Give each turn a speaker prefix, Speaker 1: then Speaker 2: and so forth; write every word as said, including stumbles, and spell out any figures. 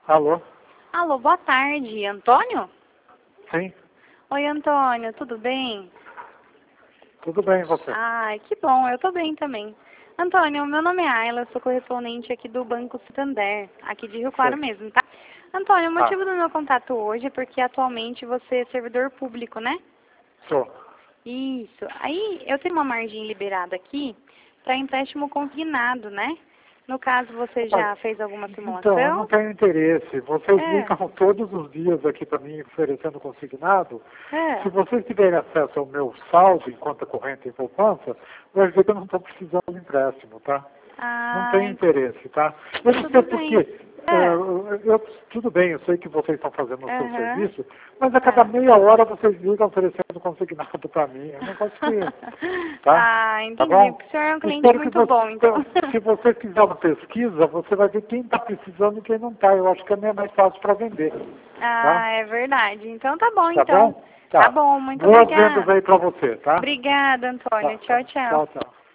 Speaker 1: Alô?
Speaker 2: Alô, boa tarde. Antônio?
Speaker 1: Sim,
Speaker 2: Oi, Antônio, tudo bem?
Speaker 1: tudo bem, e você?
Speaker 2: Ai, que bom, eu tô bem também. Antônio, meu nome é Ayla, eu sou correspondente aqui do Banco Santander, aqui de Rio Claro
Speaker 1: Sei.
Speaker 2: mesmo, tá? Antônio, o
Speaker 1: Tá,
Speaker 2: motivo do meu contato hoje é porque atualmente você é servidor público, né?
Speaker 1: sou.
Speaker 2: Isso. Aí eu tenho uma margem liberada aqui para empréstimo consignado, né? No caso, você
Speaker 1: Mas,
Speaker 2: já fez alguma
Speaker 1: então, eu não
Speaker 2: simulação?
Speaker 1: tenho interesse. Vocês
Speaker 2: É,
Speaker 1: ligam todos os dias aqui para mim oferecendo consignado.
Speaker 2: é.
Speaker 1: Se vocês tiverem acesso ao meu saldo em conta corrente e poupança, vai ver que eu não estou precisando de empréstimo, tá? Não tenho
Speaker 2: Ai,
Speaker 1: interesse, tá? Eu não sei
Speaker 2: tudo
Speaker 1: por
Speaker 2: bem.
Speaker 1: quê.
Speaker 2: É.
Speaker 1: É, eu, tudo bem, eu sei que vocês estão fazendo o seu
Speaker 2: Aham.
Speaker 1: serviço, mas a cada
Speaker 2: É.
Speaker 1: meia hora vocês ligam oferecendo consignado para mim. É um negócio que... Tá?
Speaker 2: Ah,
Speaker 1: Tá
Speaker 2: entendi.
Speaker 1: bom?
Speaker 2: Porque o senhor é um cliente
Speaker 1: Espero que
Speaker 2: muito
Speaker 1: você,
Speaker 2: bom, então.
Speaker 1: se você fizer uma pesquisa, você vai ver quem está precisando e quem não está. Eu acho que é mais fácil para vender. Tá?
Speaker 2: Ah, é verdade. Então tá bom,
Speaker 1: Tá
Speaker 2: então.
Speaker 1: bom?
Speaker 2: Tá
Speaker 1: Tá.
Speaker 2: bom, muito
Speaker 1: Boas vendas
Speaker 2: obrigada.
Speaker 1: aí para você, tá?
Speaker 2: Obrigada,
Speaker 1: Tá,
Speaker 2: Antônio.
Speaker 1: tá.
Speaker 2: Tchau, tchau.
Speaker 1: Tchau, tchau.